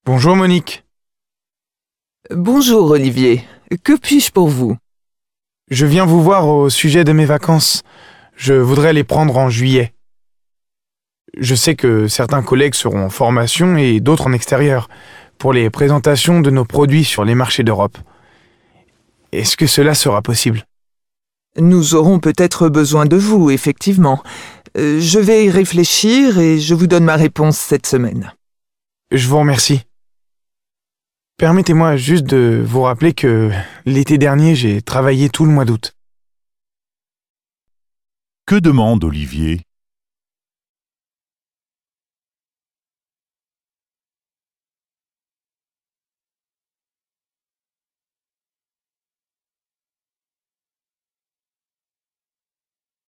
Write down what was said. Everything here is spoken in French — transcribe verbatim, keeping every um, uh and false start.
Bonjour Monique. Bonjour Olivier, que puis-je pour vous? Je viens vous voir au sujet de mes vacances. Je voudrais les prendre en juillet. Je sais que certains collègues seront en formation et d'autres en extérieur pour les présentations de nos produits sur les marchés d'Europe. Est-ce que cela sera possible? Nous aurons peut-être besoin de vous, effectivement. Euh, Je vais y réfléchir et je vous donne ma réponse cette semaine. Je vous remercie. Permettez-moi juste de vous rappeler que l'été dernier, j'ai travaillé tout le mois d'août. Que demande Olivier ?